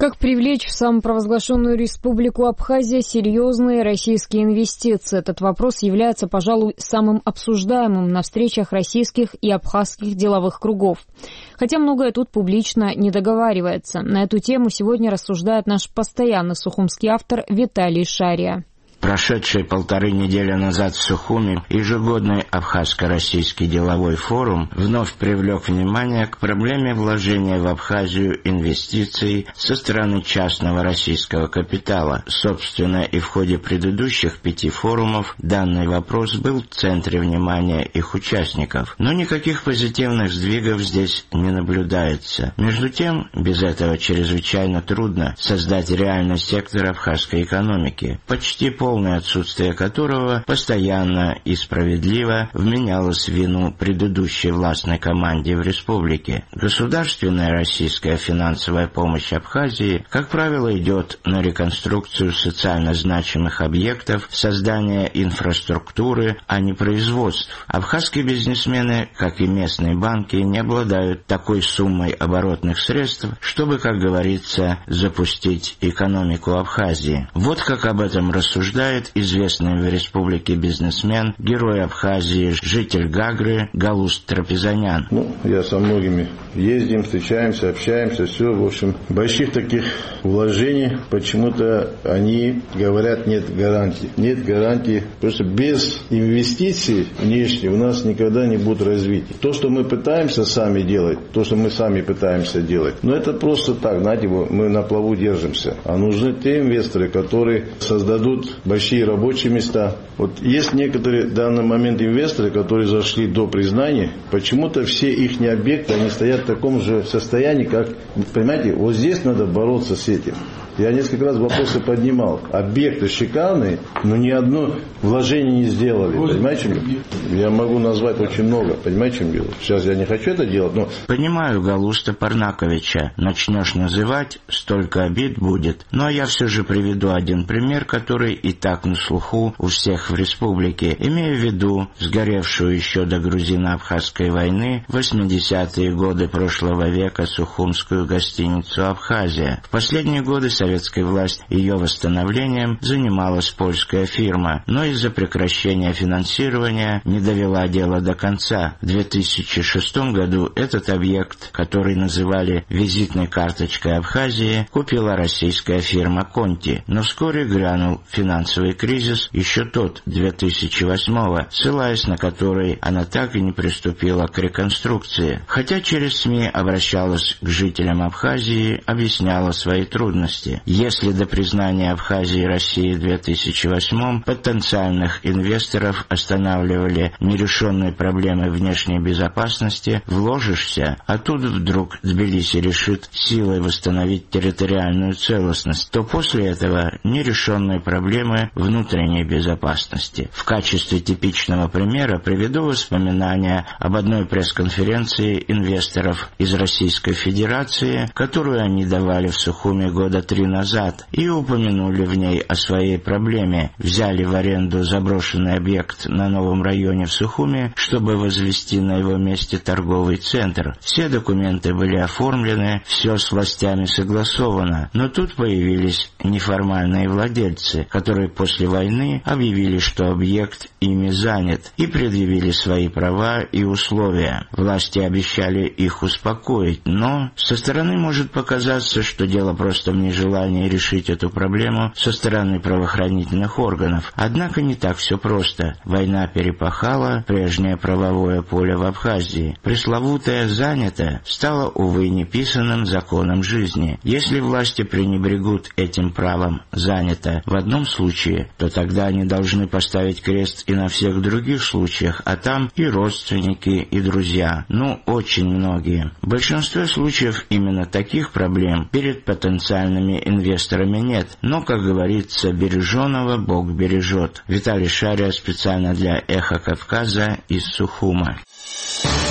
Как привлечь в самопровозглашенную республику Абхазия серьезные российские инвестиции? Этот вопрос является, пожалуй, самым обсуждаемым на встречах российских и абхазских деловых кругов. Хотя многое тут публично не договаривается. На эту тему сегодня рассуждает наш постоянный сухумский автор Виталий Шария. Прошедшие 1,5 недели назад в Сухуми ежегодный Абхазско-российский деловой форум вновь привлек внимание к проблеме вложения в Абхазию инвестиций со стороны частного российского капитала. Собственно, и в ходе предыдущих 5 форумов данный вопрос был в центре внимания их участников. Но никаких позитивных сдвигов здесь не наблюдается. Между тем, без этого чрезвычайно трудно создать реальный сектор абхазской экономики, почти полное отсутствие которого постоянно и справедливо вменялось в вину предыдущей властной команде в республике. Государственная российская финансовая помощь Абхазии, как правило, идет на реконструкцию социально значимых объектов, создание инфраструктуры, а не производств. Абхазские бизнесмены, как и местные банки, не обладают такой суммой оборотных средств, чтобы, как говорится, запустить экономику Абхазии. Вот как об этом рассуждает известный в республике бизнесмен, герой Абхазии, житель Гагры Галуст Трапезанян. Я со многими ездим, встречаемся, общаемся, все, в общем, больших таких вложений, почему-то они говорят, нет гарантий. Нет гарантий, просто без инвестиций внешних у нас никогда не будет развития. То, что мы пытаемся сами делать, то, что мы сами пытаемся делать, но это просто так, знаете, мы на плаву держимся. А нужны те инвесторы, которые создадут большие рабочие места. Вот есть некоторые в данный момент инвесторы, которые зашли до признания, почему-то все их объекты, они стоят в таком же состоянии, как, понимаете, вот здесь надо бороться с этим. Я несколько раз вопросы поднимал. Объекты шикарные, но ни одно вложение не сделали. Понимаете, чем дело? Я могу назвать очень много. Понимаете, чем дело? Сейчас я не хочу это делать, но... Понимаю Галуста Парнаковича. Начнешь называть, столько обид будет. Но я все же приведу один пример, который и так на слуху у всех в республике. Имею в виду сгоревшую еще до грузино-абхазской войны в 80-е годы прошлого века сухумскую гостиницу «Абхазия». В последние годы советская власть ее восстановлением занималась польская фирма, но из-за прекращения финансирования не довела дело до конца. В 2006 году этот объект, который называли визитной карточкой Абхазии, купила российская фирма «Конти». Но вскоре грянул финансовый кризис, еще тот, 2008-го, ссылаясь на который она так и не приступила к реконструкции. Хотя через СМИ обращалась к жителям Абхазии, объясняла свои трудности. Если до признания Абхазии России в 2008-м потенциальных инвесторов останавливали нерешенные проблемы внешней безопасности, вложишься, а тут вдруг Тбилиси решит силой восстановить территориальную целостность, то после этого нерешенные проблемы внутренней безопасности. В качестве типичного примера приведу воспоминания об одной пресс-конференции инвесторов из Российской Федерации, которую они давали в Сухуми года 3 назад, и упомянули в ней о своей проблеме. Взяли в аренду заброшенный объект на новом районе в Сухуми, чтобы возвести на его месте торговый центр. Все документы были оформлены, все с властями согласовано, но тут появились неформальные владельцы, которые после войны объявили, что объект ими занят, и предъявили свои права и условия. Власти обещали их успокоить, но со стороны может показаться, что дело просто в нежелании решить эту проблему со стороны правоохранительных органов. Однако не так все просто. Война перепахала прежнее правовое поле в Абхазии. Пресловутое «занято» стало, увы, неписанным законом жизни. Если власти пренебрегут этим правом «занято» в одном случае, то тогда они должны поставить крест и на всех других случаях, а там и родственники, и друзья. Очень многие. В большинстве случаев именно таких проблем перед потенциальными инвесторами нет. Но, как говорится, береженого Бог бережет. Виталий Шария специально для «Эхо Кавказа» из Сухума.